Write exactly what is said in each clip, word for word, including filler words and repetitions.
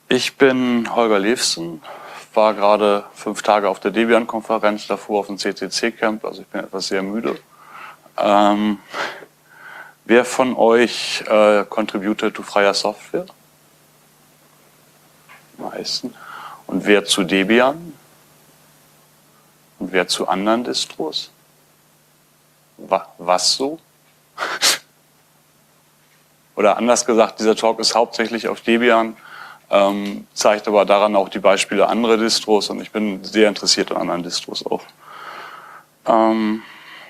Ich bin Holger Levsen, war gerade fünf Tage auf der Debian-Konferenz, davor auf dem C C C-Camp, also ich bin etwas sehr müde. Ähm, wer von euch äh, contributed to freier Software? Die meisten. Und wer zu Debian? Und wer zu anderen Distros? Wa was so? Oder anders gesagt, dieser Talk ist hauptsächlich auf Debian, ähm, zeigt aber daran auch die Beispiele anderer Distros und ich bin sehr interessiert an anderen Distros auch. Ähm,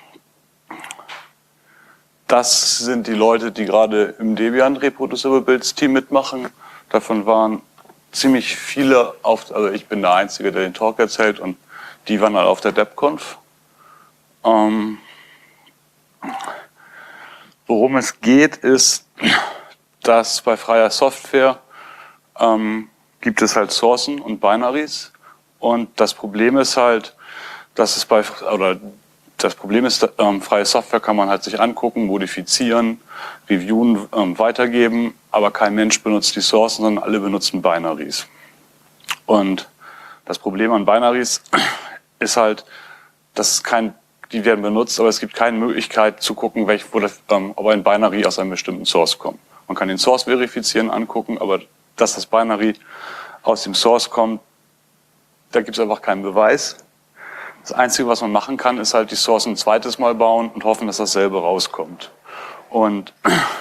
das sind die Leute, die gerade im Debian Reproducible Builds Team mitmachen. Davon waren ziemlich viele, auf, also ich bin der Einzige, der den Talk erzählt und die waren halt auf der DebConf. Ähm, worum es geht, ist, dass bei freier Software ähm, gibt es halt Sourcen und Binaries und das Problem ist halt, dass es bei, oder das Problem ist, ähm, freie Software kann man halt sich angucken, modifizieren, reviewen, ähm, weitergeben, aber kein Mensch benutzt die Sourcen, sondern alle benutzen Binaries. Und das Problem an Binaries ist halt, dass es kein, die werden benutzt, aber es gibt keine Möglichkeit zu gucken, welch, wo das, ähm, ob ein Binary aus einem bestimmten Source kommt. Man kann den Source verifizieren, angucken, aber dass das Binary aus dem Source kommt, da gibt es einfach keinen Beweis. Das Einzige, was man machen kann, ist halt die Source ein zweites Mal bauen und hoffen, dass dasselbe rauskommt. Und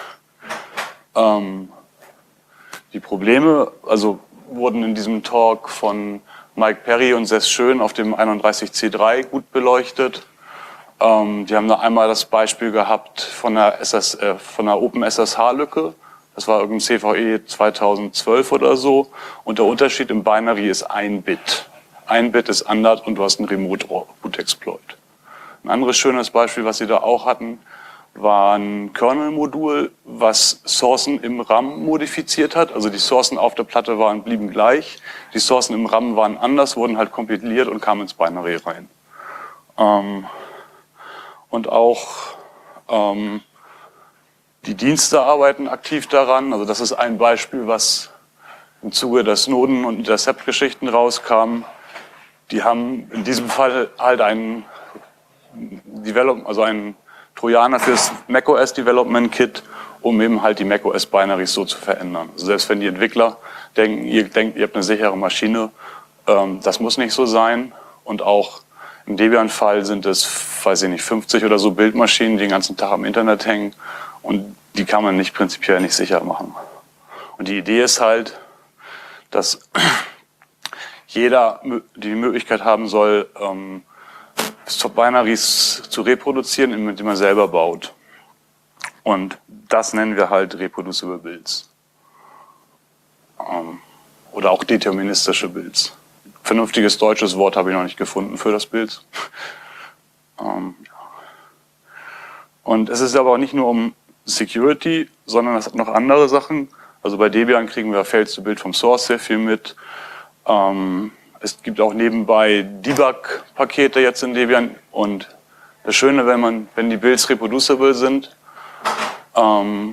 ähm, die Probleme, also wurden in diesem Talk von Mike Perry und Seth Schön auf dem einunddreißig C drei gut beleuchtet. Ähm, die haben da einmal das Beispiel gehabt von der, S S, äh, von der OpenSSH-Lücke. Das war irgendein C V E zweitausendzwölf oder so. Und der Unterschied im Binary ist ein Bit. Ein Bit ist anders und du hast einen Remote-Boot-Exploit. Ein anderes schönes Beispiel, was sie da auch hatten, war ein Kernel-Modul, was Sourcen im RAM modifiziert hat. Also die Sourcen auf der Platte waren, blieben gleich. Die Sourcen im RAM waren anders, wurden halt kompiliert und kamen ins Binary rein. Ähm, und auch ähm, die Dienste arbeiten aktiv daran. Also das ist ein Beispiel, was im Zuge der Snowden- und Intercept-Geschichten rauskam. Die haben in diesem Fall halt einen Develop, also einen Trojaner fürs macOS Development Kit, um eben halt die macOS Binaries so zu verändern. Also selbst wenn die Entwickler denken, ihr denkt, ihr habt eine sichere Maschine, ähm, das muss nicht so sein. Und auch im Debian-Fall sind es, weiß ich nicht, fünfzig oder so Bildmaschinen, die den ganzen Tag am Internet hängen und die kann man nicht prinzipiell nicht sicher machen. Und die Idee ist halt, dass jeder die Möglichkeit haben soll, ähm, Binaries zu reproduzieren, indem man selber baut. Und das nennen wir halt Reproducible Builds. Ähm, oder auch deterministische Builds. Vernünftiges deutsches Wort habe ich noch nicht gefunden für das Bild. ähm, ja. Und es ist aber auch nicht nur um Security, sondern es hat noch andere Sachen. Also bei Debian kriegen wir Fails to Build vom Source sehr viel mit. Ähm, es gibt auch nebenbei Debug-Pakete jetzt in Debian und das Schöne, wenn man, wenn die Builds reproducible sind, ähm,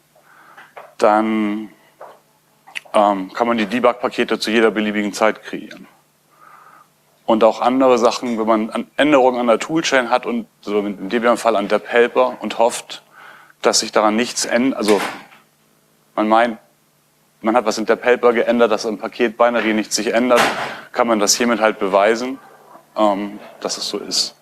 dann ähm, kann man die Debug-Pakete zu jeder beliebigen Zeit kreieren. Und auch andere Sachen, wenn man Änderungen an der Toolchain hat und so im Debian-Fall an deb-helper und hofft, dass sich daran nichts ändert, also man meint, man hat was in deb-helper geändert, dass im Paket Binary nichts sich ändert, kann man das hiermit halt beweisen, ähm, dass es so ist.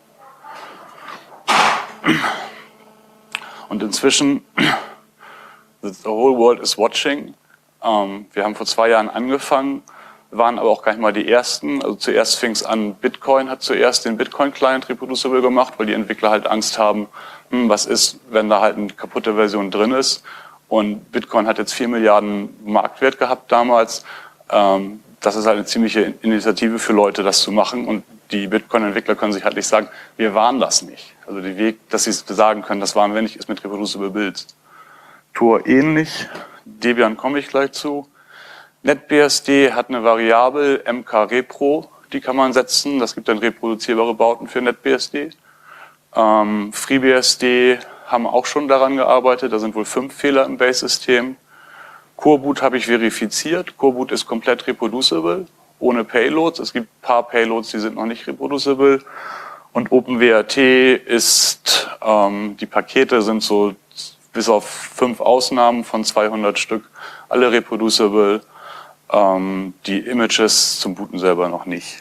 Und inzwischen, the whole world is watching. Ähm, wir haben vor zwei Jahren angefangen, waren aber auch gar nicht mal die Ersten. Also zuerst fing es an, Bitcoin hat zuerst den Bitcoin-Client reproducible gemacht, weil die Entwickler halt Angst haben, hm, was ist, wenn da halt eine kaputte Version drin ist. Und Bitcoin hat jetzt vier Milliarden Marktwert gehabt damals. Ähm, das ist halt eine ziemliche Initiative für Leute, das zu machen. Und die Bitcoin-Entwickler können sich halt nicht sagen, wir waren das nicht. Also der Weg, dass sie sagen können, das waren wir nicht, ist mit Reproducible Builds. Tor ähnlich. Debian komme ich gleich zu. NetBSD hat eine Variable mkrepro, die kann man setzen. Das gibt dann reproduzierbare Bauten für NetBSD. Ähm, FreeBSD haben auch schon daran gearbeitet. Da sind wohl fünf Fehler im Base-System. Coreboot habe ich verifiziert. Coreboot ist komplett reproducible, ohne Payloads. Es gibt ein paar Payloads, die sind noch nicht reproducible. Und OpenWrt ist, ähm, die Pakete sind so bis auf fünf Ausnahmen von zweihundert Stück, alle reproducible. Ähm, die Images zum Booten selber noch nicht.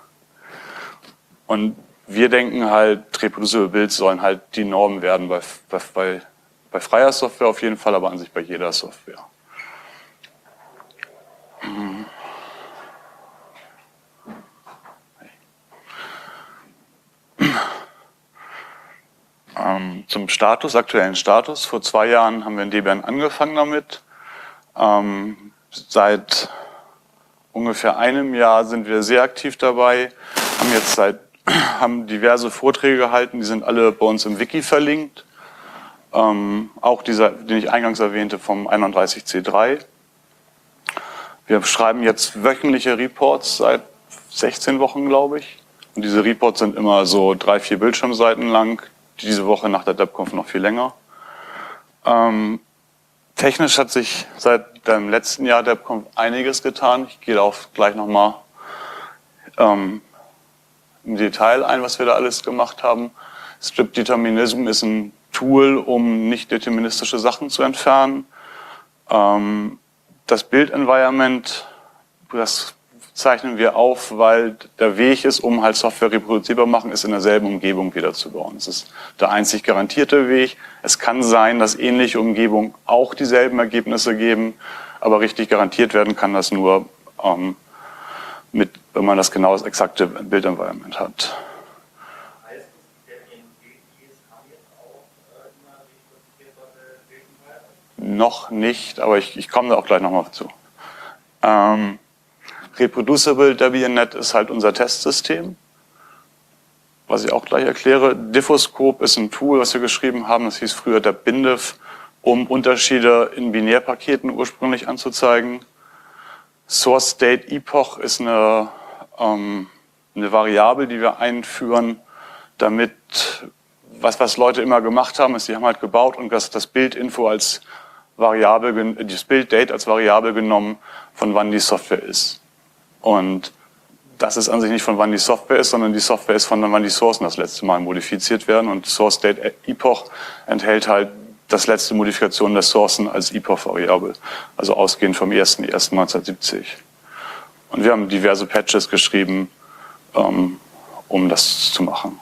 Und wir denken halt, reproducible Builds sollen halt die Norm werden bei, bei, bei freier Software auf jeden Fall, aber an sich bei jeder Software. Mhm. Ähm, zum Status, aktuellen Status. Vor zwei Jahren haben wir in Debian angefangen damit. Ähm, seit ungefähr einem Jahr sind wir sehr aktiv dabei, haben jetzt seit, haben diverse Vorträge gehalten, die sind alle bei uns im Wiki verlinkt. Ähm, auch dieser, den ich eingangs erwähnte, vom einunddreißig C drei. Wir schreiben jetzt wöchentliche Reports seit sechzehn Wochen, glaube ich. Und diese Reports sind immer so drei, vier Bildschirmseiten lang. Diese Woche nach der DebConf noch viel länger. Ähm, technisch hat sich seit dem letzten Jahr DebConf einiges getan. Ich gehe darauf gleich nochmal ähm, im Detail ein, was wir da alles gemacht haben. Strip Determinism ist ein Tool, um nicht deterministische Sachen zu entfernen. Ähm, das Build-Environment, das zeichnen wir auf, weil der Weg ist, um halt Software reproduzierbar machen, ist in derselben Umgebung wieder zu bauen. Das ist der einzig garantierte Weg. Es kann sein, dass ähnliche Umgebungen auch dieselben Ergebnisse geben, aber richtig garantiert werden kann das nur, ähm, mit, wenn man das genau das exakte Build-Environment hat. Heißt es, der N G Is haben jetzt auch äh, immer reproduzierbare Build-Environment? Noch nicht, aber ich, ich komme da auch gleich nochmal zu. Ähm, Reproducible Debian-Net ist halt unser Testsystem, was ich auch gleich erkläre. Diffoscope ist ein Tool, was wir geschrieben haben, das hieß früher der BinDiff, um Unterschiede in Binärpaketen ursprünglich anzuzeigen. Source State Epoch ist eine, ähm, eine Variable, die wir einführen, damit, was, was Leute immer gemacht haben, ist, die haben halt gebaut und das, das Bildinfo als Variable, das Build-Date als Variable genommen, von wann die Software ist. Und das ist an sich nicht von wann die Software ist, sondern die Software ist von wann die Sourcen das letzte Mal modifiziert werden. Und Source Date Epoch enthält halt das letzte Modifikation der Sourcen als Epoch-Variable. Also ausgehend vom ersten ersten neunzehnhundertsiebzig. Und wir haben diverse Patches geschrieben, ähm, um das zu machen.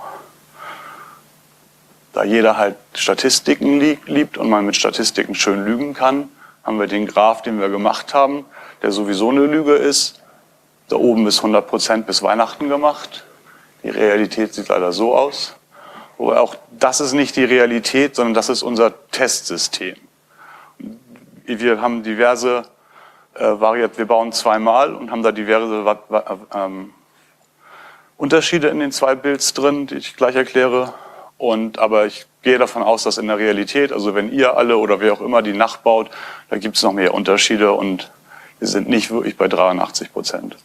Da jeder halt Statistiken liebt und man mit Statistiken schön lügen kann, haben wir den Graph, den wir gemacht haben, der sowieso eine Lüge ist, da oben bis hundert Prozent bis Weihnachten gemacht. Die Realität sieht leider so aus. Aber auch das ist nicht die Realität, sondern das ist unser Testsystem. Wir haben diverse äh, Varianten, wir bauen zweimal und haben da diverse ähm, Unterschiede in den zwei Builds drin, die ich gleich erkläre. Und, aber ich gehe davon aus, dass in der Realität, also wenn ihr alle oder wer auch immer die nachbaut, da gibt es noch mehr Unterschiede und wir sind nicht wirklich bei dreiundachtzig Prozent.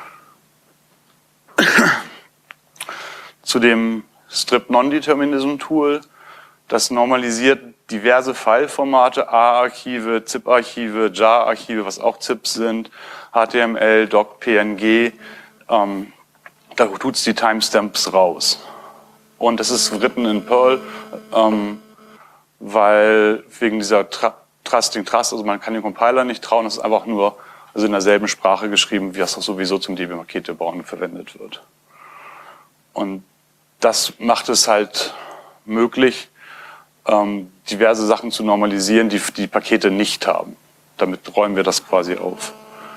Zu dem Strip Non-Determinism Tool, das normalisiert diverse File-Formate, A-Archive, ZIP-Archive, Jar-Archive, was auch ZIPs sind, H T M L, Doc, P N G, ähm, da tut es die Timestamps raus. Und das ist written in Perl, ähm, weil wegen dieser Tra Trusting Trust, also man kann den Compiler nicht trauen, das ist einfach nur also in derselben Sprache geschrieben, wie das auch sowieso zum Debian-Pakete bauen verwendet wird. Und das macht es halt möglich, ähm, diverse Sachen zu normalisieren, die die Pakete nicht haben. Damit räumen wir das quasi auf.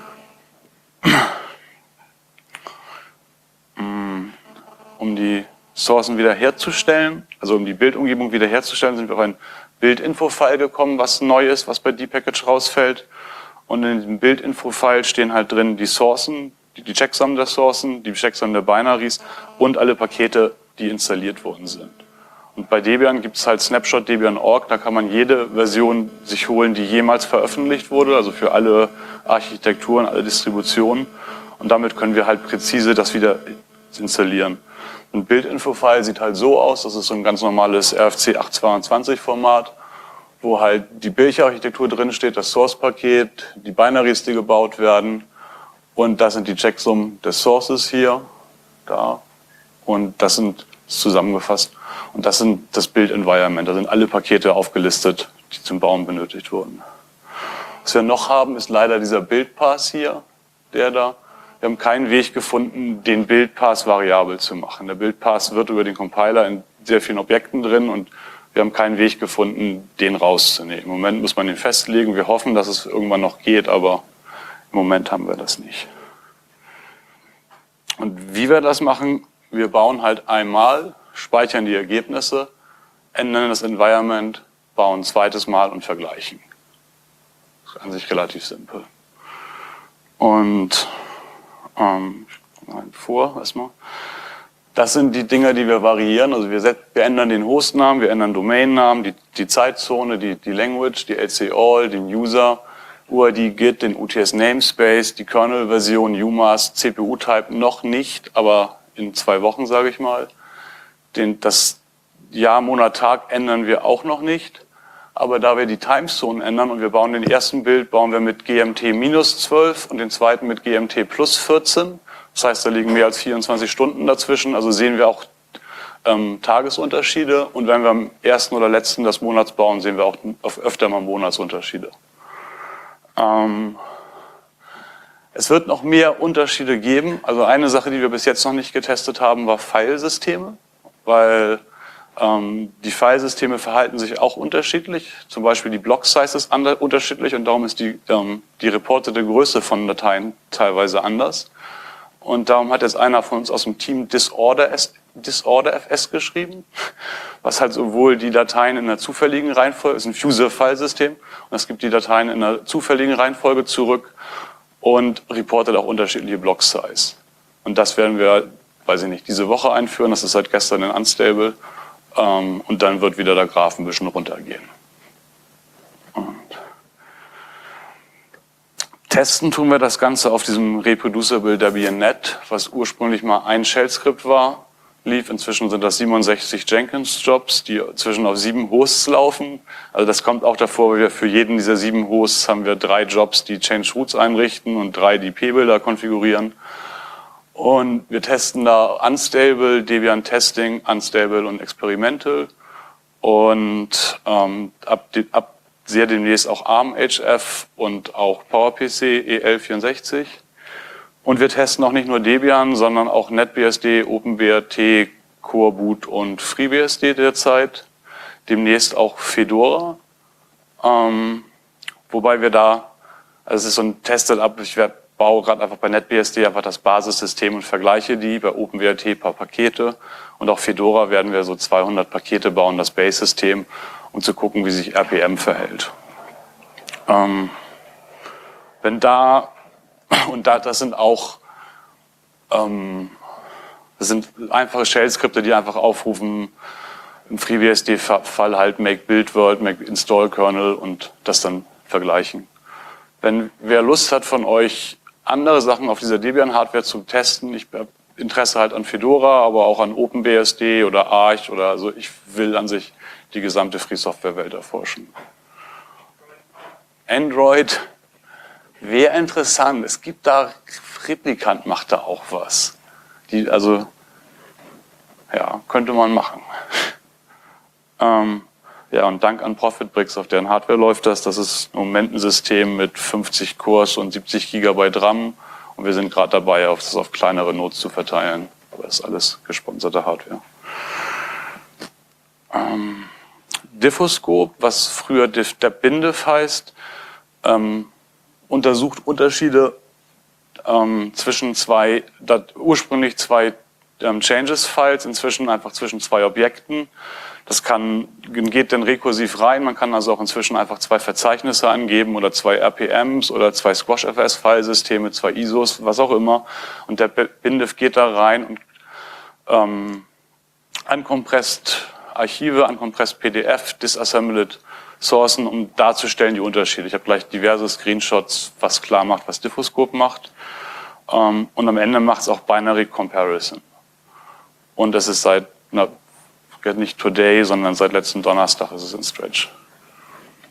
Um die Sourcen wiederherzustellen, also um die Bildumgebung wiederherzustellen, sind wir auf ein Bildinfo-File gekommen, was neu ist, was bei D-Package rausfällt. Und in diesem Bildinfo-File stehen halt drin die Sourcen, die, die Checksum der Sourcen, die Checksum der Binaries und alle Pakete, die installiert worden sind. Und bei Debian gibt es halt Snapshot Debian Punkt org, da kann man jede Version sich holen, die jemals veröffentlicht wurde, also für alle Architekturen, alle Distributionen. Und damit können wir halt präzise das wieder installieren. Ein Bildinfo-File sieht halt so aus, das ist so ein ganz normales R F C achthundertzweiundzwanzig Format, wo wo halt die Bilderarchitektur drin steht, das Source-Paket, die Binaries, die gebaut werden. Und das sind die Checksummen des Sources hier, da. Und das sind zusammengefasst. Und das sind das Build-Environment. Da sind alle Pakete aufgelistet, die zum Bauen benötigt wurden. Was wir noch haben, ist leider dieser Build-Pass hier, der da. Wir haben keinen Weg gefunden, den Build-Pass variabel zu machen. Der Build-Pass wird über den Compiler in sehr vielen Objekten drin und wir haben keinen Weg gefunden, den rauszunehmen. Im Moment muss man den festlegen. Wir hoffen, dass es irgendwann noch geht, aber im Moment haben wir das nicht. Und wie wir das machen, wir bauen halt einmal, speichern die Ergebnisse, ändern das Environment, bauen ein zweites Mal und vergleichen. Das ist an sich relativ simpel. Und ähm, ich mal vor erstmal. Das sind die Dinge, die wir variieren. Also wir, set, wir ändern den Hostnamen, wir ändern Domainnamen, die, die Zeitzone, die, die Language, die L C all, den User, U I D, Git, den U T S Namespace, die Kernel-Version, U M A S, C P U-Type noch nicht, aber in zwei Wochen, sage ich mal. Den, das Jahr, Monat, Tag ändern wir auch noch nicht. Aber da wir die Timezone ändern und wir bauen den ersten Bild, bauen wir mit G M T minus zwölf und den zweiten mit G M T plus vierzehn. Das heißt, da liegen mehr als vierundzwanzig Stunden dazwischen. Also sehen wir auch ähm, Tagesunterschiede. Und wenn wir am ersten oder letzten des Monats bauen, sehen wir auch öfter mal Monatsunterschiede. Ähm, es wird noch mehr Unterschiede geben. Also eine Sache, die wir bis jetzt noch nicht getestet haben, war Filesysteme, weil ähm, die Filesysteme verhalten sich auch unterschiedlich. Zum Beispiel die Block-Size ist unterschiedlich und darum ist die, ähm, die reportete Größe von Dateien teilweise anders. Und darum hat jetzt einer von uns aus dem Team Disorder, Disorder F S geschrieben, was halt sowohl die Dateien in einer zufälligen Reihenfolge, ist ein Fuser-Filesystem, und es gibt die Dateien in einer zufälligen Reihenfolge zurück und reportet auch unterschiedliche Block-Size. Und das werden wir, weiß ich nicht, diese Woche einführen, das ist seit gestern in Unstable, ähm, und dann wird wieder der Graph ein bisschen runtergehen. Und testen tun wir das Ganze auf diesem Reproducible Debian Punkt net, was ursprünglich mal ein Shell-Skript war, lief. Inzwischen sind das siebenundsechzig Jenkins-Jobs, die zwischen auf sieben Hosts laufen. Also das kommt auch davor, weil wir für jeden dieser sieben Hosts haben wir drei Jobs, die Change Roots einrichten und drei, die P-Builder konfigurieren. Und wir testen da Unstable, Debian Testing, Unstable und Experimental. Und ähm, ab, ab sehr demnächst auch ARM H F und auch PowerPC E L vierundsechzig. Und wir testen auch nicht nur Debian, sondern auch NetBSD, OpenBRT, Coreboot und FreeBSD derzeit. Demnächst auch Fedora. Ähm, wobei wir da, also es ist so ein Test-Setup, ich werde, baue gerade einfach bei NetBSD einfach das Basissystem und vergleiche die, bei OpenBRT ein paar Pakete. Und auch Fedora werden wir so zweihundert Pakete bauen, das Base-System, um zu gucken, wie sich R P M verhält. Ähm, wenn da, und da, das sind auch, ähm, das sind einfache Shell-Skripte, die einfach aufrufen, im FreeBSD-Fall halt make build world, make install kernel und das dann vergleichen. Wenn wer Lust hat von euch, andere Sachen auf dieser Debian-Hardware zu testen, ich habe Interesse halt an Fedora, aber auch an OpenBSD oder Arch oder also ich will an sich die gesamte Free-Software-Welt erforschen. Android wäre interessant. Es gibt da, Replikant macht da auch was. Die, also, ja, könnte man machen. ähm, ja, und dank an Profitbricks, auf deren Hardware läuft das. Das ist im Moment ein System mit fünfzig Cores und siebzig Gigabyte RAM. Und wir sind gerade dabei, auf das auf kleinere Nodes zu verteilen. Aber das ist alles gesponserte Hardware. Ähm, Diffoscope, was früher der BinDiff heißt, ähm, untersucht Unterschiede ähm, zwischen zwei, dat, ursprünglich zwei ähm, Changes-Files, inzwischen einfach zwischen zwei Objekten. Das kann, geht dann rekursiv rein, man kann also auch inzwischen einfach zwei Verzeichnisse angeben oder zwei R P Ms oder zwei Squash-F S-Filesysteme, zwei I S Os, was auch immer. Und der BinDiff geht da rein und ähm, uncompressed Archive, uncompressed P D F, disassembled Sourcen, um darzustellen die Unterschiede. Ich habe gleich diverse Screenshots, was klar macht, was Diffoscope macht. Ähm, und am Ende macht es auch Binary Comparison. Und das ist seit, na, nicht today, sondern seit letzten Donnerstag ist es in Stretch.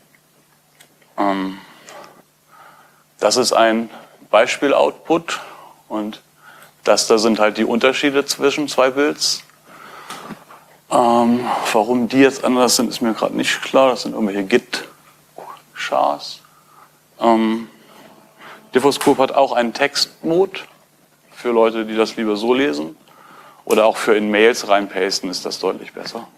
Ähm, das ist ein Beispiel-Output und das da sind halt die Unterschiede zwischen zwei Builds. Ähm, warum die jetzt anders sind, ist mir gerade nicht klar. Das sind irgendwelche Git-Chars. Ähm, Diffuscope hat auch einen Textmode für Leute, die das lieber so lesen. Oder auch für in Mails reinpasten ist das deutlich besser.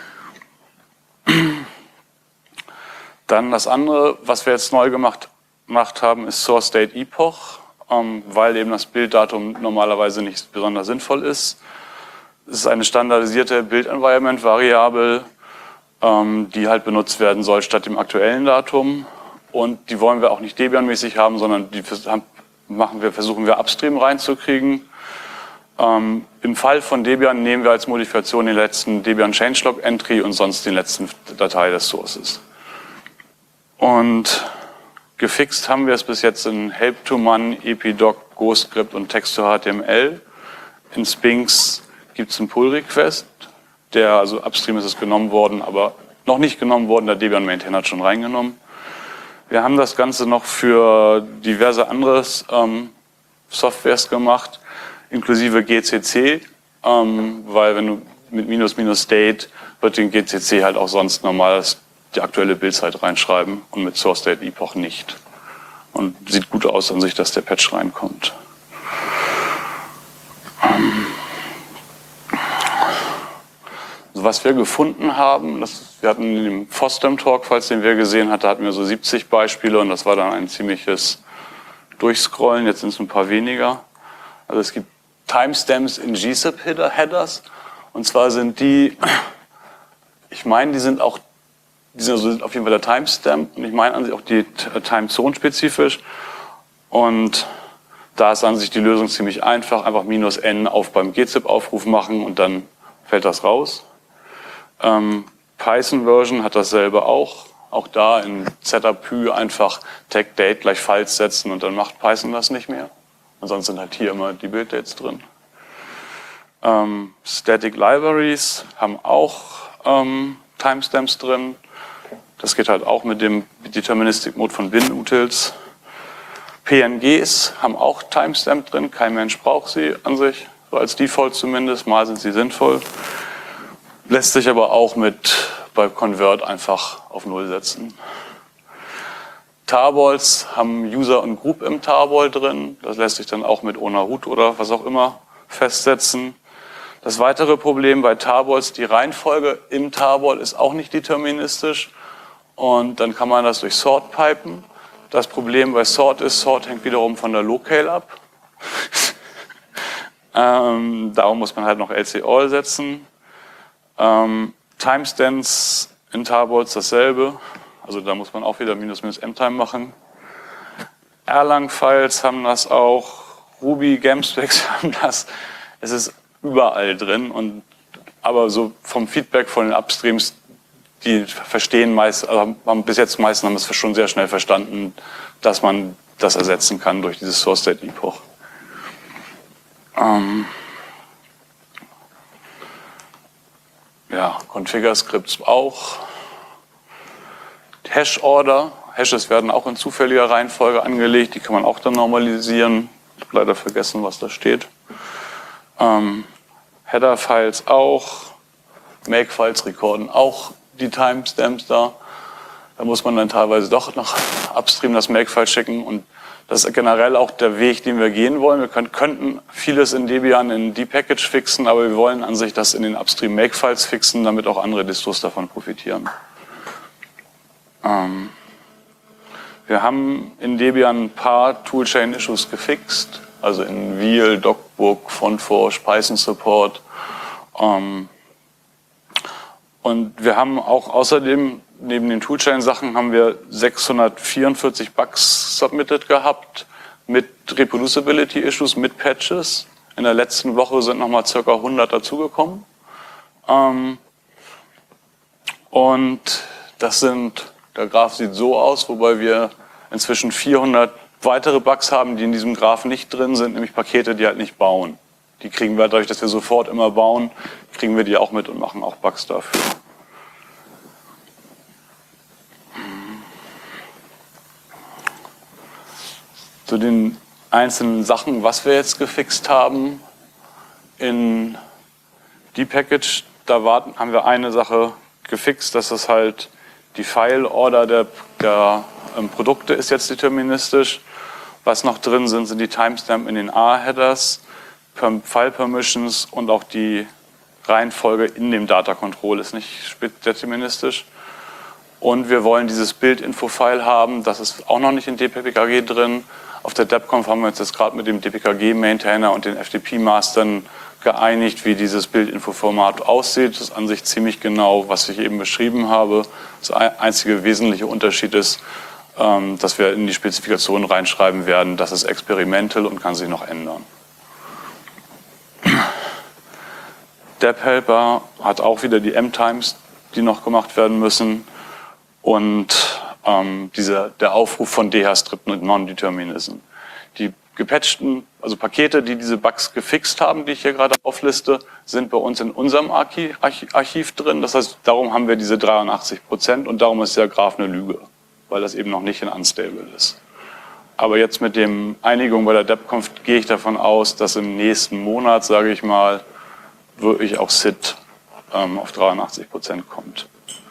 Dann das andere, was wir jetzt neu gemacht, gemacht haben, ist Source Date Epoch, ähm, weil eben das Bilddatum normalerweise nicht besonders sinnvoll ist. Es ist eine standardisierte Build-Environment-Variable, ähm, die halt benutzt werden soll statt dem aktuellen Datum. Und die wollen wir auch nicht Debian-mäßig haben, sondern die machen wir, versuchen wir upstream reinzukriegen. Ähm, Im Fall von Debian nehmen wir als Modifikation den letzten Debian Changelog Entry und sonst den letzten Datei des Sources. Und gefixt haben wir es bis jetzt in Help to Man, Epidoc, GoScript und Text to H T M L. In Sphinx gibt es einen Pull-Request, der, also upstream ist es genommen worden, aber noch nicht genommen worden, der Debian Maintainer hat schon reingenommen. Wir haben das Ganze noch für diverse andere ähm, Softwares gemacht, inklusive G C C, ähm, weil wenn du mit minus minus state wird den G C C halt auch sonst normal die aktuelle Bildzeit reinschreiben und mit Source Date Epoch nicht. Und sieht gut aus an sich, dass der Patch reinkommt. Ähm also was wir gefunden haben, das, wir hatten in dem FOSDEM-Talk, falls den wer gesehen hat, da hatten wir so siebzig Beispiele und das war dann ein ziemliches Durchscrollen, jetzt sind es ein paar weniger. Also es gibt Timestamps in G S I P-Headers und zwar sind die, ich meine, die sind auch Die sind also auf jeden Fall der Timestamp und ich meine an sich auch die Timezone-spezifisch. Und da ist an sich die Lösung ziemlich einfach. Einfach minus n auf beim G zip Aufruf machen und dann fällt das raus. Ähm, Python-Version hat dasselbe auch. Auch da in Setup-Py einfach Tag-Date gleich falsch setzen und dann macht Python das nicht mehr. Ansonsten sind halt hier immer die Build-Dates drin. Ähm, Static Libraries haben auch ähm, Timestamps drin. Das geht halt auch mit dem Deterministic Mode von Bin-Utils. P N Gs haben auch Timestamp drin, kein Mensch braucht sie an sich, so als Default zumindest, mal sind sie sinnvoll. Lässt sich aber auch mit bei Convert einfach auf Null setzen. Tarballs haben User und Group im Tarball drin, das lässt sich dann auch mit ohne Root oder was auch immer festsetzen. Das weitere Problem bei Tarballs, die Reihenfolge im Tarball ist auch nicht deterministisch. Und dann kann man das durch Sort pipen. Das Problem bei Sort ist, Sort hängt wiederum von der Locale ab. ähm, darum muss man halt noch L C All setzen. Ähm, Timestamps in Tarballs dasselbe. Also da muss man auch wieder minus minus M-Time machen. Erlang-Files haben das auch. Ruby, Gamspecs haben das. Es ist überall drin. Und, aber so vom Feedback von den Upstreams, die verstehen meist, also haben bis jetzt meisten haben es schon sehr schnell verstanden, dass man das ersetzen kann durch dieses Source Date Epoch. Ähm ja, Configure-Scripts auch. Hash-Order. Hashes werden auch in zufälliger Reihenfolge angelegt, die kann man auch dann normalisieren. Ich habe leider vergessen, was da steht. Ähm Header-Files auch. Make-Files recorden auch die Timestamps da. Da muss man dann teilweise doch noch upstream das Makefile schicken und das ist generell auch der Weg, den wir gehen wollen. Wir können, könnten vieles in Debian in D-Package fixen, aber wir wollen an sich das in den upstream Makefiles fixen, damit auch andere Distros davon profitieren. Ähm wir haben in Debian ein paar Toolchain-Issues gefixt, also in Wheel, Docbook, Fontforge, Python Support. Ähm Und wir haben auch außerdem, neben den Toolchain-Sachen, haben wir sechshundertvierundvierzig Bugs submitted gehabt mit Reproducibility-Issues, mit Patches. In der letzten Woche sind nochmal ca. hundert dazugekommen. Ähm und das sind, der Graph sieht so aus, wobei wir inzwischen vierhundert weitere Bugs haben, die in diesem Graph nicht drin sind, nämlich Pakete, die halt nicht bauen. Die kriegen wir dadurch, dass wir sofort immer bauen, kriegen wir die auch mit und machen auch Bugs dafür. zu den einzelnen Sachen, was wir jetzt gefixt haben in die Package, da warten, haben wir eine Sache gefixt, dass das halt die File-Order der, der ähm, Produkte ist jetzt deterministisch. Was noch drin sind, sind die Timestamp in den A-Headers, File-Permissions und auch die Reihenfolge in dem Data-Control ist nicht deterministisch. Und wir wollen dieses Bild-Info-File haben, das ist auch noch nicht in D P K G drin. Auf der DebConf haben wir uns jetzt gerade mit dem D P K G-Maintainer und den F T P-Mastern geeinigt, wie dieses Bild-Info-Format aussieht. Das ist an sich ziemlich genau, was ich eben beschrieben habe. Das einzige wesentliche Unterschied ist, dass wir in die Spezifikation reinschreiben werden, das ist experimental und kann sich noch ändern. DebHelper hat auch wieder die M-Times, die noch gemacht werden müssen. Und ähm, dieser, der Aufruf von D H-Strip und Non-Determinism. Die gepatchten, also Pakete, die diese Bugs gefixt haben, die ich hier gerade aufliste, sind bei uns in unserem Archiv, Archiv drin. Das heißt, darum haben wir diese dreiundachtzig Prozent und darum ist der Graph eine Lüge, weil das eben noch nicht in Unstable ist. Aber jetzt mit dem Einigung bei der DebConf gehe ich davon aus, dass im nächsten Monat, sage ich mal, wirklich auch S I D ähm, auf dreiundachtzig Prozent kommt.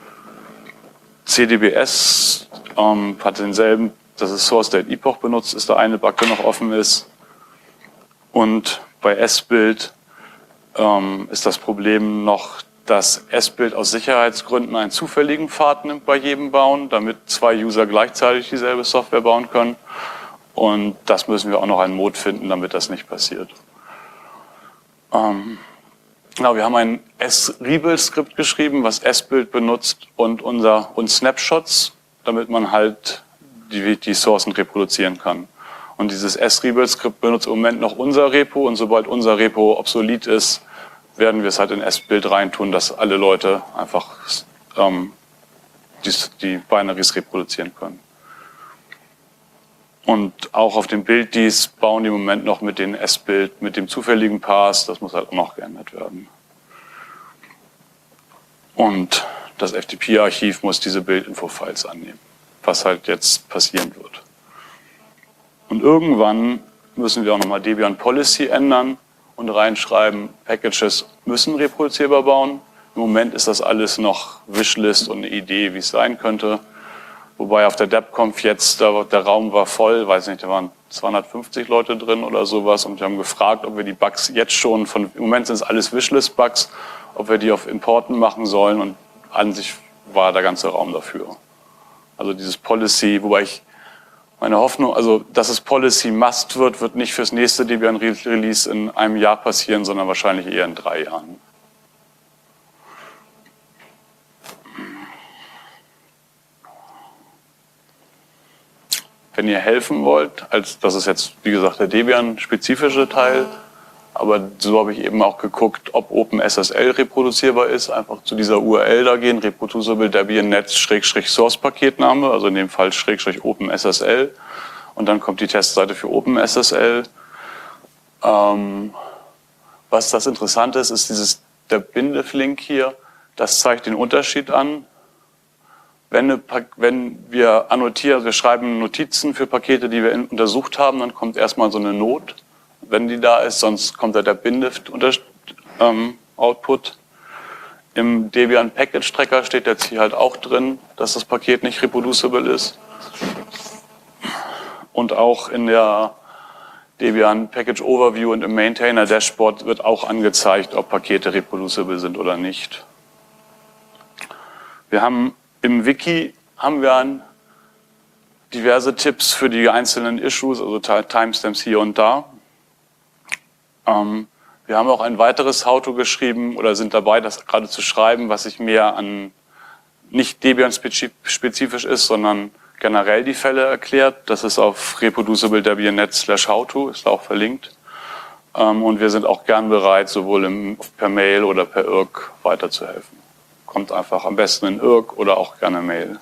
C D B S ähm, hat denselben, das ist Source Date Epoch benutzt, ist da eine Bug, der noch offen ist. Und bei S-Bild ähm, ist das Problem noch, dass S-Bild aus Sicherheitsgründen einen zufälligen Pfad nimmt bei jedem Bauen, damit zwei User gleichzeitig dieselbe Software bauen können. Und das müssen wir auch noch einen Mode finden, damit das nicht passiert. Ähm, Genau, wir haben ein S-Rebuild-Skript geschrieben, was S-Bild benutzt und unser und Snapshots, damit man halt die, die Sourcen reproduzieren kann. Und dieses S-Rebuild-Skript benutzt im Moment noch unser Repo und sobald unser Repo obsolet ist, werden wir es halt in S-Bild reintun, dass alle Leute einfach ähm, die, die Binaries reproduzieren können. Und auch auf dem Bild, dies bauen die im Moment noch mit den S-Bild, mit dem zufälligen Pass, das muss halt auch noch geändert werden. Und das F T P-Archiv muss diese Bild-Info-Files annehmen, was halt jetzt passieren wird. Und irgendwann müssen wir auch nochmal Debian Policy ändern und reinschreiben, Packages müssen reproduzierbar bauen. Im Moment ist das alles noch Wishlist und eine Idee, wie es sein könnte. Wobei auf der DebConf jetzt, der, der Raum war voll, weiß nicht, da waren zweihundertfünfzig Leute drin oder sowas und wir haben gefragt, ob wir die Bugs jetzt schon, von, im Moment sind es alles Wishlist-Bugs, ob wir die auf Importen machen sollen und an sich war der ganze Raum dafür. Also dieses Policy, wobei ich meine Hoffnung, also dass es Policy Must wird, wird nicht fürs nächste Debian Release in einem Jahr passieren, sondern wahrscheinlich eher in drei Jahren. Wenn ihr helfen wollt, als das ist jetzt, wie gesagt, der Debian-spezifische Teil, aber so habe ich eben auch geguckt, ob OpenSSL reproduzierbar ist, einfach zu dieser U R L da gehen, reproducible Debian Netz Schrägstrich Source Paketname, also in dem Fall Schrägstrich OpenSSL, und dann kommt die Testseite für OpenSSL. Ähm, was das Interessante ist, ist dieses, der Bindev-Link hier, das zeigt den Unterschied an. Wenn, eine, wenn wir annotieren, wir schreiben Notizen für Pakete, die wir in, untersucht haben, dann kommt erstmal so eine Not, wenn die da ist, sonst kommt da der Bindev-Output. Ähm, Im Debian Package Tracker steht jetzt hier halt auch drin, dass das Paket nicht reproducible ist. Und auch in der Debian Package Overview und im Maintainer Dashboard wird auch angezeigt, ob Pakete reproducible sind oder nicht. Wir haben im Wiki haben wir ein, diverse Tipps für die einzelnen Issues, also Timestamps hier und da. Ähm, wir haben auch ein weiteres How-To geschrieben oder sind dabei, das gerade zu schreiben, was sich mehr an nicht Debian-spezifisch ist, sondern generell die Fälle erklärt. Das ist auf reproducible Debian Net slash how-to, ist auch verlinkt. Ähm, und wir sind auch gern bereit, sowohl im, per Mail oder per I R C weiterzuhelfen. Kommt einfach am besten in I R C oder auch gerne Mail.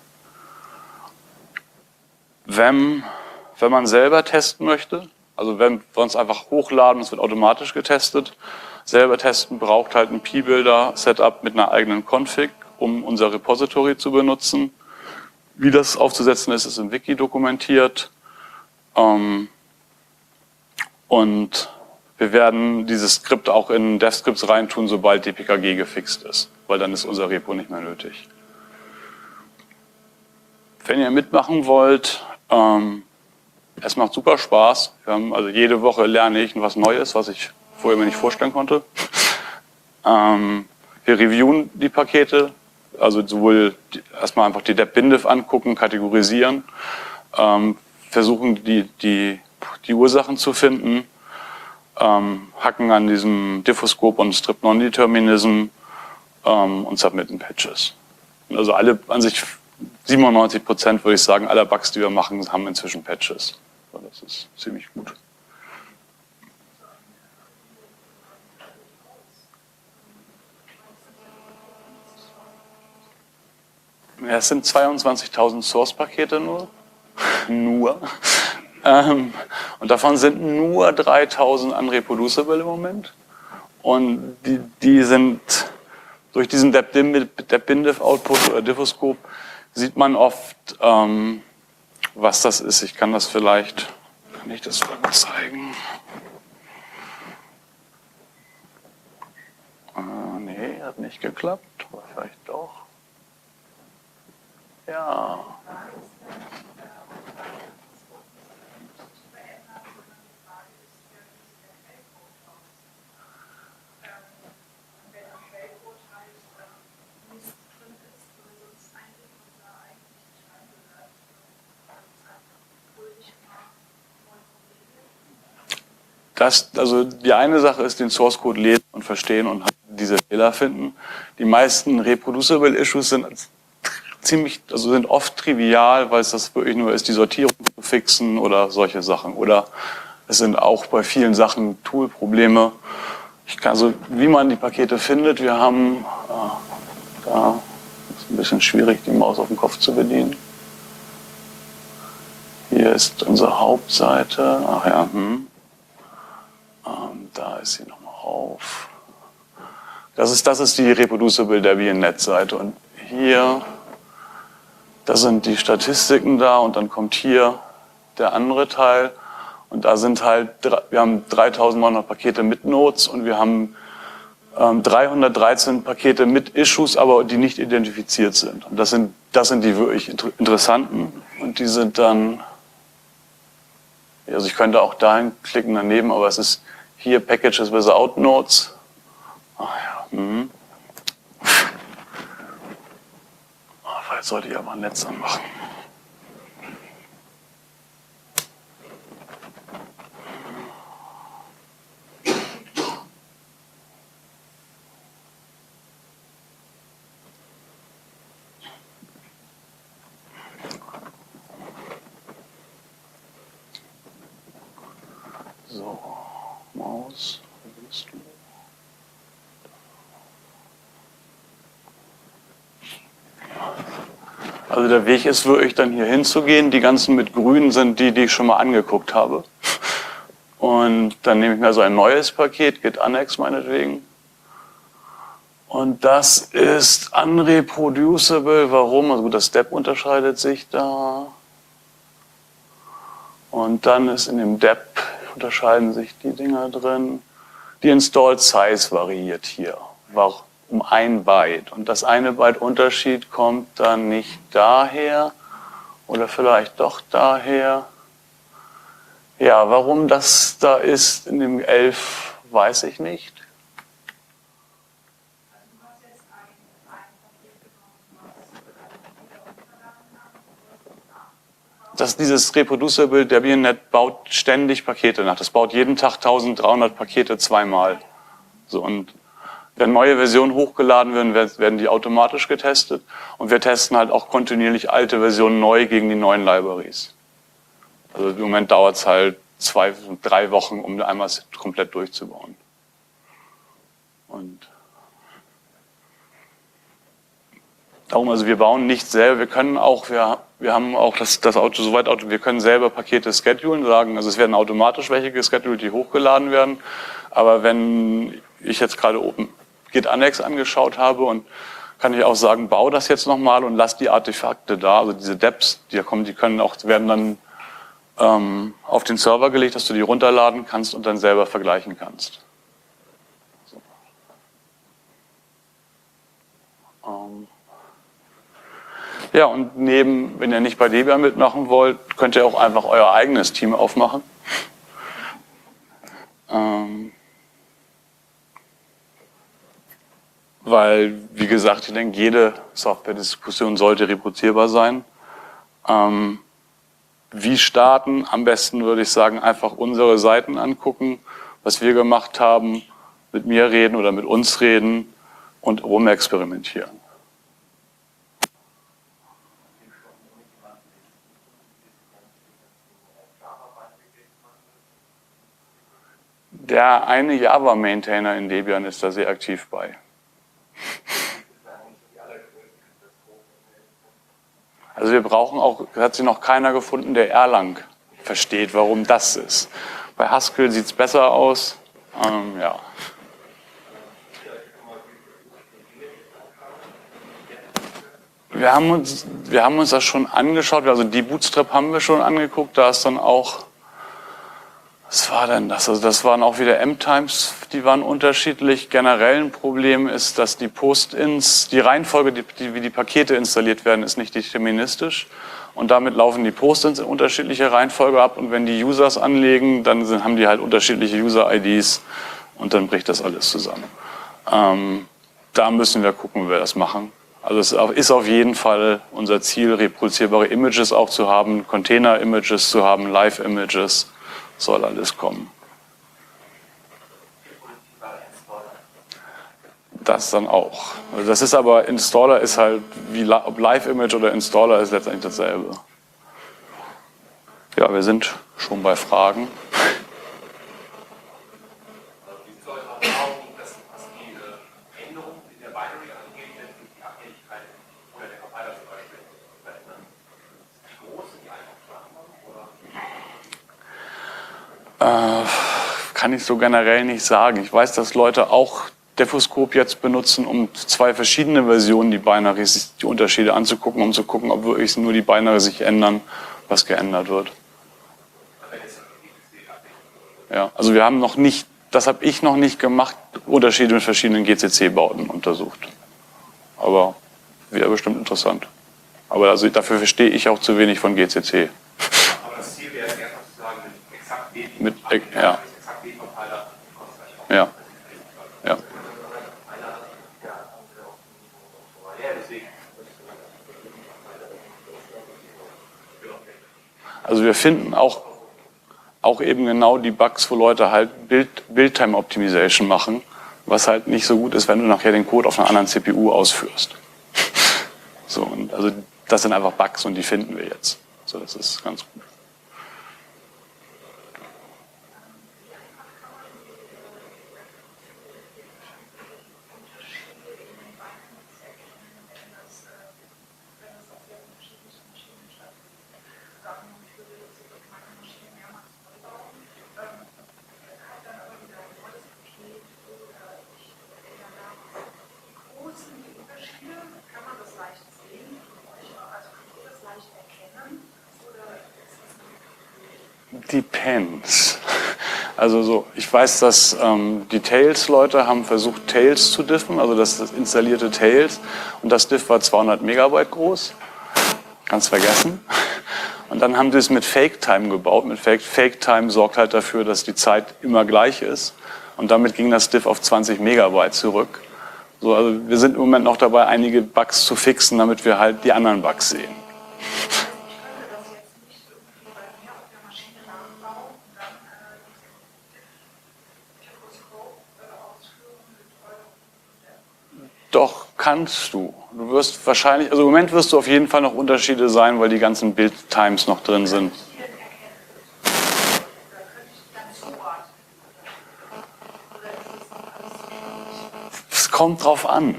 Wenn, wenn man selber testen möchte, also wenn wir uns einfach hochladen, es wird automatisch getestet, selber testen braucht halt ein P-Builder-Setup mit einer eigenen Config, um unser Repository zu benutzen. Wie das aufzusetzen ist, ist im Wiki dokumentiert. Ähm, Und wir werden dieses Skript auch in DevScripts reintun, sobald D P K G gefixt ist, weil dann ist unser Repo nicht mehr nötig. Wenn ihr mitmachen wollt, ähm, es macht super Spaß. Wir haben, also jede Woche lerne ich was Neues, was ich vorher mir nicht vorstellen konnte. Ähm, wir reviewen die Pakete, also sowohl die, erstmal einfach die deb-bindiv angucken, kategorisieren, ähm, versuchen die, die, die Ursachen zu finden, ähm, hacken an diesem Diffuscope und Strip Non-Determinism ähm, und submitten Patches. Also alle an sich siebenundneunzig Prozent würde ich sagen, aller Bugs, die wir machen, haben inzwischen Patches. Das ist ziemlich gut. Ja, es sind zweiundzwanzigtausend Source-Pakete nur. nur. Ähm, und davon sind nur dreitausend unreproducible im Moment. Und die, die sind durch diesen deb-bindiv-Output oder Diffuscope sieht man oft, ähm, was das ist. Ich kann das vielleicht, kann ich das mal zeigen? Äh, nee, hat nicht geklappt, aber vielleicht doch. Ja. Das, also die eine Sache ist, den Source Code lesen und verstehen und diese Fehler finden. Die meisten Reproducible Issues sind ziemlich, also sind oft trivial, weil es das wirklich nur ist, die Sortierung zu fixen oder solche Sachen. Oder es sind auch bei vielen Sachen Tool-Probleme. Ich kann, also wie man die Pakete findet, wir haben, äh, da ist ein bisschen schwierig, die Maus auf dem Kopf zu bedienen. Hier ist unsere Hauptseite. Ach ja, hm. Ähm, da ist sie nochmal auf. Das ist, das ist die Reproducible Debian-Net-Seite. Und hier, das sind die Statistiken da und dann kommt hier der andere Teil. Und da sind halt, wir haben dreitausendneunhundert Pakete mit Nodes und wir haben ähm, dreihundertdreizehn Pakete mit Issues, aber die nicht identifiziert sind. Und das sind, das sind die wirklich interessanten. Und die sind dann, also ich könnte auch dahin klicken daneben, aber es ist hier Packages without Nodes. Ah ja, hm. Ah, vielleicht sollte ich aber ein Netz anmachen. So, Maus, wo bist du? Also der Weg ist wirklich dann hier hinzugehen. Die ganzen mit grün sind die, die ich schon mal angeguckt habe. Und dann nehme ich mir so ein neues Paket, Git Annex meinetwegen. Und das ist unreproducible. Warum? Also gut, das Deb unterscheidet sich da. Und dann ist in dem Deb unterscheiden sich die Dinger drin. Die Installed Size variiert hier war um ein Byte. Und das eine Byte Unterschied kommt dann nicht daher oder vielleicht doch daher. Ja, warum das da ist in dem elf, weiß ich nicht. Das, dieses Reproducible Debian-Net baut ständig Pakete nach. Das baut jeden Tag dreizehnhundert Pakete zweimal. So, und wenn neue Versionen hochgeladen werden, werden die automatisch getestet. Und wir testen halt auch kontinuierlich alte Versionen neu gegen die neuen Libraries. Also im Moment dauert es halt zwei, drei Wochen, um einmal komplett durchzubauen. Und darum, also wir bauen nicht selber, wir können auch, wir, wir haben auch das, das Auto soweit, Auto, wir können selber Pakete schedulen, sagen, also es werden automatisch welche gescheduled, die hochgeladen werden, aber wenn ich jetzt gerade oben Git Annex angeschaut habe und kann ich auch sagen, bau das jetzt nochmal und lass die Artefakte da, also diese Debs, die da kommen, die können auch, werden dann ähm, auf den Server gelegt, dass du die runterladen kannst und dann selber vergleichen kannst. So. Ähm. Ja, und neben, wenn ihr nicht bei Debian mitmachen wollt, könnt ihr auch einfach euer eigenes Team aufmachen. Ähm. Weil, wie gesagt, ich denke, jede Software-Diskussion sollte reproduzierbar sein. Ähm, wie starten? Am besten würde ich sagen, einfach unsere Seiten angucken, was wir gemacht haben, mit mir reden oder mit uns reden und rumexperimentieren. Der eine Java-Maintainer in Debian ist da sehr aktiv bei. Also wir brauchen auch, hat sich noch keiner gefunden, der Erlang versteht, warum das ist. Bei Haskell sieht es besser aus. Ähm, ja. Wir haben, uns, wir haben uns das schon angeschaut, also die Bootstrap haben wir schon angeguckt, da ist dann auch, was war denn das? Also das waren auch wieder M-Times, die waren unterschiedlich. Generell ein Problem ist, dass die Post-ins, die Reihenfolge, die, die, wie die Pakete installiert werden, ist nicht deterministisch. Und damit laufen die Post-ins in unterschiedlicher Reihenfolge ab. Und wenn die Users anlegen, dann sind, haben die halt unterschiedliche User-I Ds und dann bricht das alles zusammen. Ähm, da müssen wir gucken, wie wir das machen. Also es ist auf jeden Fall unser Ziel, reproduzierbare Images auch zu haben, Container-Images zu haben, Live-Images. Soll alles kommen. Das dann auch. Also das ist aber, Installer ist halt, wie ob Live-Image oder Installer ist letztendlich dasselbe. Ja, wir sind schon bei Fragen. Wie ist eure Erfahrung, dass was die Änderungen in der Binary angeht, die Abhängigkeit oder der Compiler zum Beispiel verändern? Wie groß sind die Einkaufsfragen? Äh, kann ich so generell nicht sagen. Ich weiß, dass Leute auch Defoscope jetzt benutzen, um zwei verschiedene Versionen, die Binaries, die Unterschiede anzugucken, um zu gucken, ob wirklich nur die Binaries sich ändern, was geändert wird. Ja, also wir haben noch nicht, das habe ich noch nicht gemacht, Unterschiede mit verschiedenen G C C-Bauten untersucht. Aber wäre bestimmt interessant. Aber also dafür verstehe ich auch zu wenig von G C C. Aber das Ziel wäre erstmal zu sagen, mit exakt dem Mit, ja. exakt dem Compiler Ja. Ja. Also wir finden auch, auch eben genau die Bugs, wo Leute halt Bild, Build-Time Optimization machen, was halt nicht so gut ist, wenn du nachher den Code auf einer anderen C P U ausführst. So, und also das sind einfach Bugs und die finden wir jetzt. So, das ist ganz gut. Depends. Also so, ich weiß, dass ähm, die Tails-Leute haben versucht, Tails zu diffen, also das, das installierte Tails. Und das Diff war zweihundert Megabyte groß. Ganz vergessen. Und dann haben sie es mit Fake-Time gebaut. Mit Fake-Time sorgt halt dafür, dass die Zeit immer gleich ist. Und damit ging das Diff auf zwanzig Megabyte zurück. So, also wir sind im Moment noch dabei, einige Bugs zu fixen, damit wir halt die anderen Bugs sehen. Doch, kannst du. Du wirst wahrscheinlich, also im Moment wirst du auf jeden Fall noch Unterschiede sein, weil die ganzen Build-Times noch drin sind. Es kommt drauf an.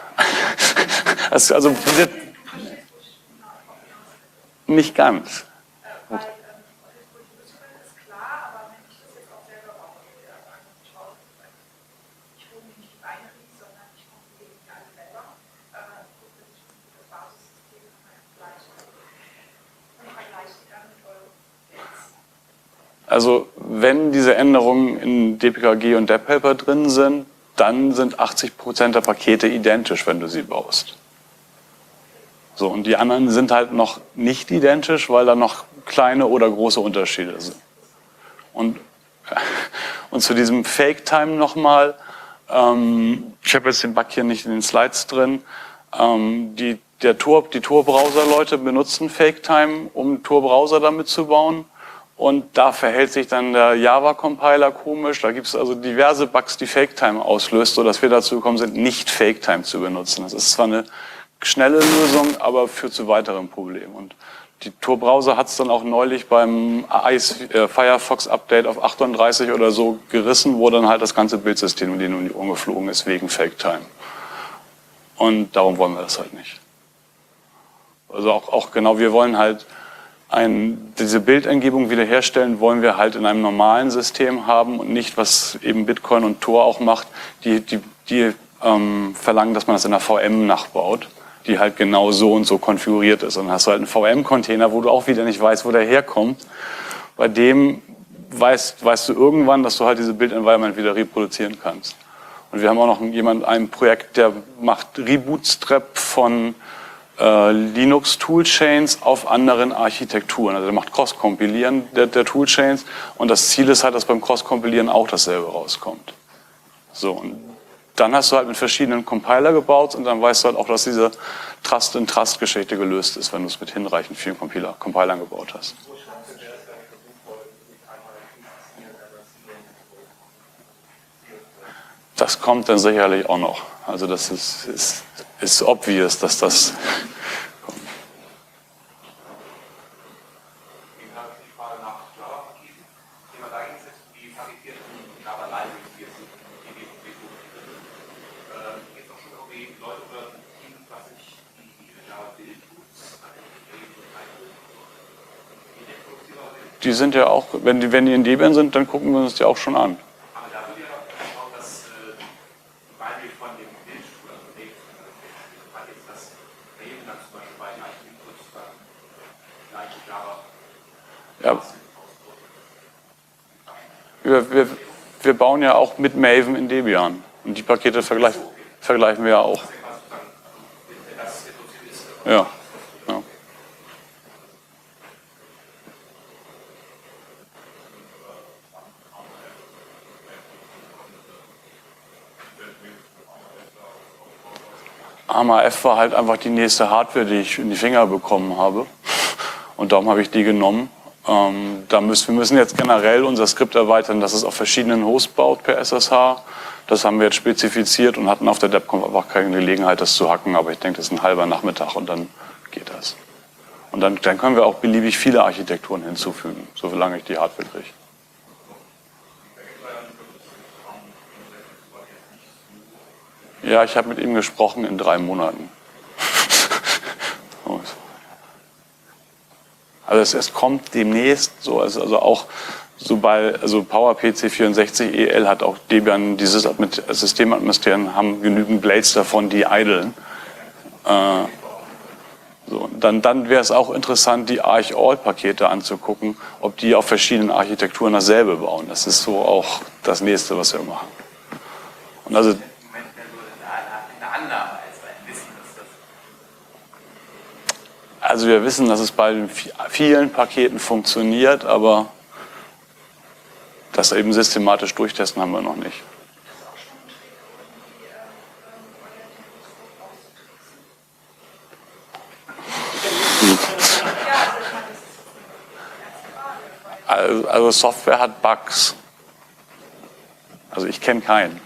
Also, nicht ganz. Also wenn diese Änderungen in D P K G und D E P Paper drin sind, dann sind achtzig Prozent der Pakete identisch, wenn du sie baust. So, und die anderen sind halt noch nicht identisch, weil da noch kleine oder große Unterschiede sind. Und, und zu diesem Fake-Time nochmal, ähm, ich habe jetzt den Bug hier nicht in den Slides drin, ähm, die, der Tor, die Tor-Browser-Leute benutzen Fake-Time, um Tor-Browser damit zu bauen. Und da verhält sich dann der Java-Compiler komisch. Da gibt es also diverse Bugs, die Fake-Time auslöst, sodass wir dazu gekommen sind, nicht Fake-Time zu benutzen. Das ist zwar eine schnelle Lösung, aber führt zu weiteren Problemen. Und die Tor-Browser hat es dann auch neulich beim Firefox-Update auf achtunddreißig oder so gerissen, wo dann halt das ganze Bildsystem in die Union geflogen ist wegen Fake-Time. Und darum wollen wir das halt nicht. Also auch, auch genau, wir wollen halt ein, diese Bildeingebung wiederherstellen, wollen wir halt in einem normalen System haben und nicht, was eben Bitcoin und Tor auch macht, die, die, die ähm, verlangen, dass man das in einer V M nachbaut, die halt genau so und so konfiguriert ist. Und dann hast du halt einen V M-Container, wo du auch wieder nicht weißt, wo der herkommt. Bei dem weißt, weißt du irgendwann, dass du halt diese Build-Environment wieder reproduzieren kannst. Und wir haben auch noch jemand, ein Projekt, der macht Rebootstrap von äh, Linux-Toolchains auf anderen Architekturen. Also der macht Cross-Kompilieren der, der Toolchains. Und das Ziel ist halt, dass beim Cross-Kompilieren auch dasselbe rauskommt. So, und dann hast du halt mit verschiedenen Compiler gebaut und dann weißt du halt auch, dass diese Trust-in-Trust-Geschichte gelöst ist, wenn du es mit hinreichend vielen Compiler, Compilern gebaut hast. Das kommt dann sicherlich auch noch. Also das ist, ist, ist obvious, dass das kommt. Die sind ja auch, wenn die, wenn die in Debian sind, dann gucken wir uns die auch schon an. Aber da wird ja auch das äh, die Binary von dem Bildstuhl, also dem hat jetzt das Leben dann zum Beispiel bei den Architekturen dann gleich Java. Ja. Wir, wir, wir bauen ja auch mit Maven in Debian. Und die Pakete vergleich, vergleichen wir ja auch. Ja. Ja. A M A F war halt einfach die nächste Hardware, die ich in die Finger bekommen habe. Und darum habe ich die genommen. Ähm, da müssen, wir müssen jetzt generell unser Skript erweitern, dass es auf verschiedenen Hosts baut per S S H. Das haben wir jetzt spezifiziert und hatten auf der DebConf einfach keine Gelegenheit, das zu hacken. Aber ich denke, das ist ein halber Nachmittag und dann geht das. Und dann, dann können wir auch beliebig viele Architekturen hinzufügen, solange ich die Hardware kriege. Ja, ich habe mit ihm gesprochen in drei Monaten. Also es, es kommt demnächst so, also, also auch sobald, also PowerPC vierundsechzig E L hat auch Debian, dieses System administrieren, haben genügend Blades davon, die idlen. Äh, so, dann dann wäre es auch interessant, die Arch-All-Pakete anzugucken, ob die auf verschiedenen Architekturen dasselbe bauen. Das ist so auch das Nächste, was wir machen. Und also Also wir wissen, dass es bei den vielen Paketen funktioniert, aber das eben systematisch durchtesten haben wir noch nicht. Also, also Software hat Bugs. Also ich kenne keinen.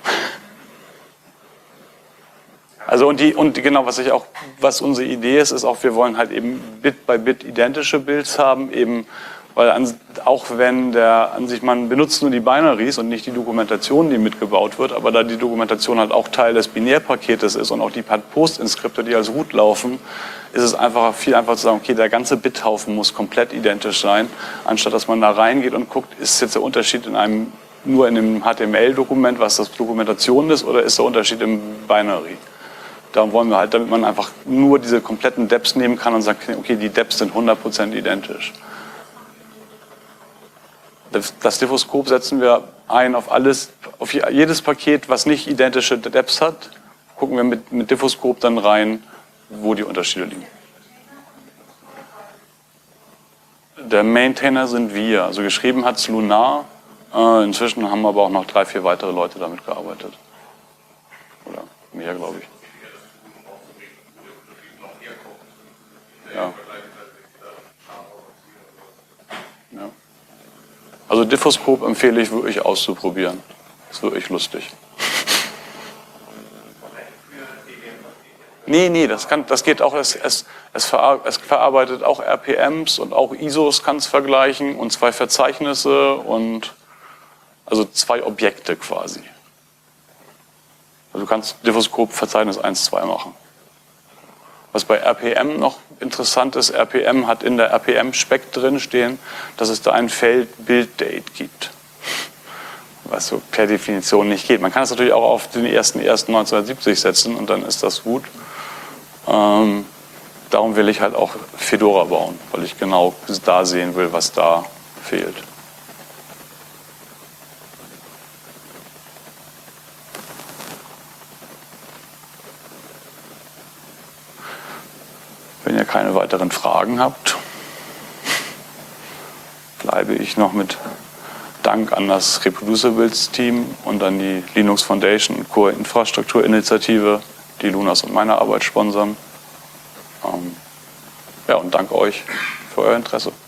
Also und die und genau, was ich auch, was unsere Idee ist, ist auch, wir wollen halt eben Bit by Bit identische Builds haben, eben, weil an, auch wenn der an sich, man benutzt nur die Binaries und nicht die Dokumentation, die mitgebaut wird, aber da die Dokumentation halt auch Teil des Binärpaketes ist und auch die Post-Inskripte, die als Root laufen, ist es einfach viel einfacher zu sagen, okay, der ganze Bithaufen muss komplett identisch sein, anstatt dass man da reingeht und guckt, ist jetzt der Unterschied in einem nur in einem H T M L-Dokument, was das Dokumentation ist, oder ist der Unterschied im Binary? Darum wollen wir halt, damit man einfach nur diese kompletten Deps nehmen kann und sagt, okay, die Deps sind hundert Prozent identisch. Das, das Diffoskop setzen wir ein auf alles, auf jedes Paket, was nicht identische Deps hat, gucken wir mit, mit Diffoskop dann rein, wo die Unterschiede liegen. Der Maintainer sind wir. Also geschrieben hat es Lunar. Äh, inzwischen haben aber auch noch drei, vier weitere Leute damit gearbeitet. Oder mehr, glaube ich. Ja. Ja. Also Diffoskop empfehle ich wirklich auszuprobieren. Das ist wirklich lustig. Nee, nee, das, kann, das geht auch, es, es, es, verar es verarbeitet auch R P Ms und auch I S Os kann es vergleichen und zwei Verzeichnisse und also zwei Objekte quasi. Also du kannst Diffoskop Verzeichnis eins, zwei machen. Was bei R P M noch interessant ist, R P M hat in der R P M-Spec drin stehen, dass es da ein Feld Build-Date gibt. Was so per Definition nicht geht. Man kann es natürlich auch auf den ersten ersten neunzehnhundertsiebzig setzen und dann ist das gut. Ähm, darum will ich halt auch Fedora bauen, weil ich genau da sehen will, was da fehlt. Wenn ihr keine weiteren Fragen habt, bleibe ich noch mit Dank an das Reproducibles-Team und an die Linux Foundation und Core Infrastrukturinitiative, die Lunas und meine Arbeit sponsern. Ähm, ja, und danke euch für euer Interesse.